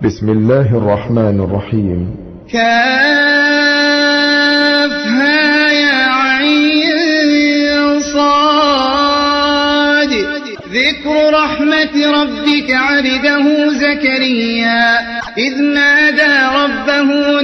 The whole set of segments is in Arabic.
بسم الله الرحمن الرحيم. كافها يا عين صاد. ذكر رحمة ربك عبده زكريا إذ نادى ربه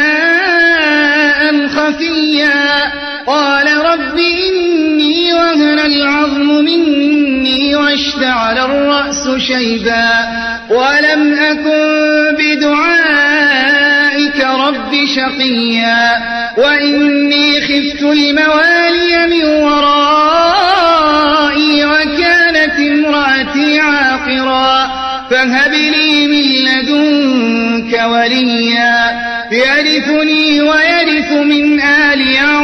نداء خفيا قال رب إني وهن العظم مني واشتعل الرأس شيبا ولم أكن بدعائك رب شقيا وإني خفت الموالي من ورائي وكانت امرأتي عاقرا فهب لي من لدنك وليا يرثني ويرث من آل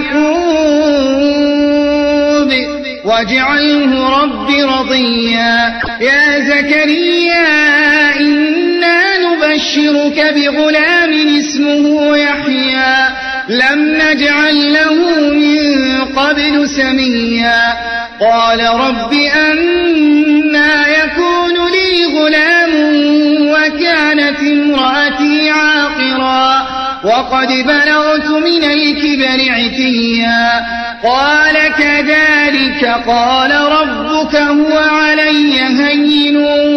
يعقوب واجعله رب رضيا. يا زكريا إنا نبشرك بغلام اسمه يحيى لم نجعل له من قبل سميا قال رب أنى يكون لي غلام وكانت امرأتي عاقرا وقد بلغت من الكبر عتيا قال كذلك قال ربك هو علي هين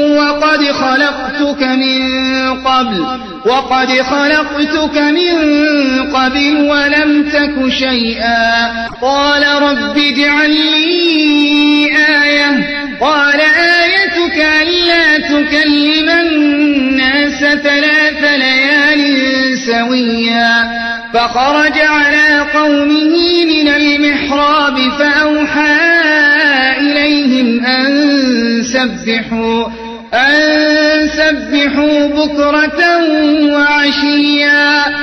وقد خلقتك من قبل ولم تك شيئا قال رب اجعل لي آية قال آيتك ألا تكلم الناس 3 ليال سويا فخرج على قومه من المحراب فأوحى إليهم أن سبحوا بكرة وعشيا